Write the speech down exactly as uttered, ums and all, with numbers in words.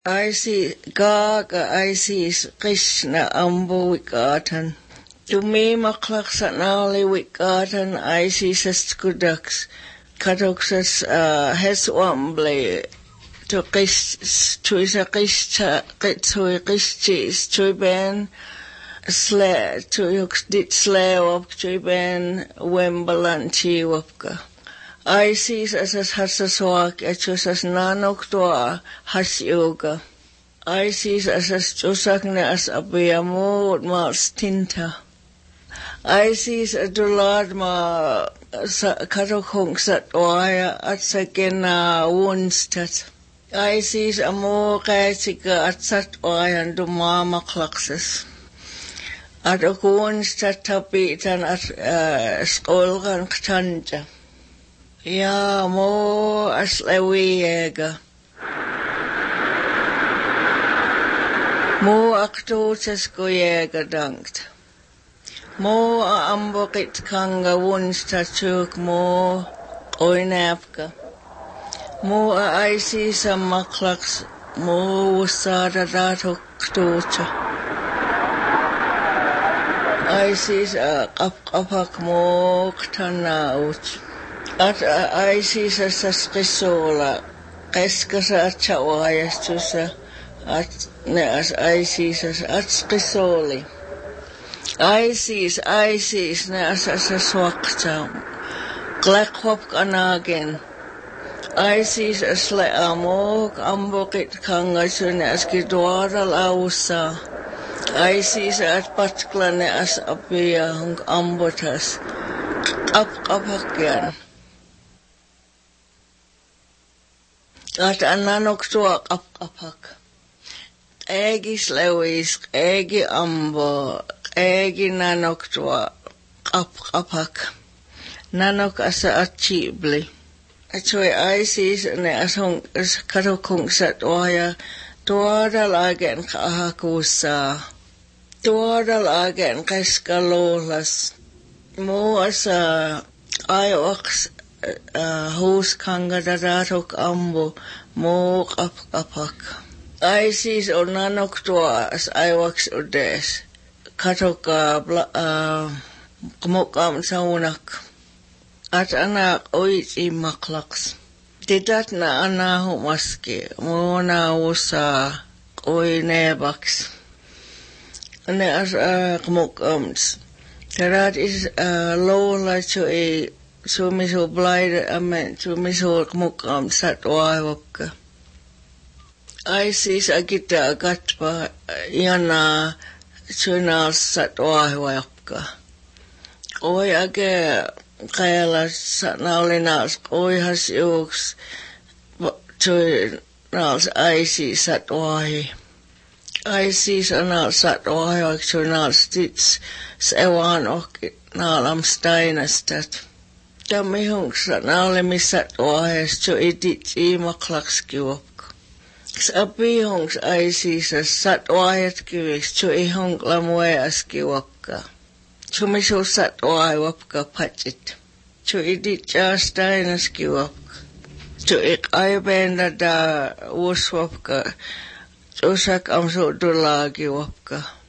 I see Gaga, I see Krishna Ambo Wikatan. To me, Maklaksa Nali Wikatan, I see Seskudaks, Katoksas, uh, Heswamble, to Kish, to Isa Kishta, Kitui Kishis, to Ben, Slay, to Yux dit Slay up, to Ben, Wembalanchi Wapka. I see as as Hassaswak, as as Nanoktua, Has Yoga. I see as as Josakne as Abiamod Mars Tinta. I see as Dulad ma Katokong Sat Wire at Sakena Wunstad. I see as a more Kaisika at Sat Wire and Dumama Klaxes. At a Wunstad Tapit and at Skolgan Ktanja. Ja, mo aslewiega. Mo aktotes goyega dankt. Mo ambokit kanga wunstatuk mo oinapka. Mo aisi sa maklaks mo usada datok ktocha. Aisi sa kapak mo ktanaut. At I see sa saskisola, keskasa at chawayas to sa at ne as I see sa at skisoli. I see I see ne as as swakta, glakwap kanagin. I see sa sle amok ambokit kanga ne as kidwara lausa. I see sa at patkla ne as apia hung ambotas, kap kapakyan. At ananok tua kap kapak. Egi slewis, egi ambo, egi nanok tua kap kapak. Nanok asa achibli. Atoi aisis ne asong katokong sat waya. Tuada lagen kahakusa. Tuada lagen keskalolas. Mo asa ayoks. Uh, hos kanga dadatok ambo mo kap kapak. I see o nanok tua as I wax o des. Katoka uh, kumokam saunak. At anak oit I maklaks. Didat na anaho maske. Mo na usa oi nebaks. Ne as uh, kumokams. Terat is uh, lola to a so miso blind I meant to miso mukam sat wawaka. I see agita gatpa yana chunal sat wawaka. Oi age kayala sat naulinas oi has yokes to nals I see sat wahi. I see sanal sat wahi to nals stits sewan ok nalam steinastat. Dami hong sa nale mi sat wahas to edit I maklaks kiwak. Sabi hong I see sa sat wahas kiwak to I hong lamwe as kiwaka. To mi so sat wahay wapka pachit. To edit jastain as kiwak. To ik aybenda da wus wapka. To sak am so dulagi wapka.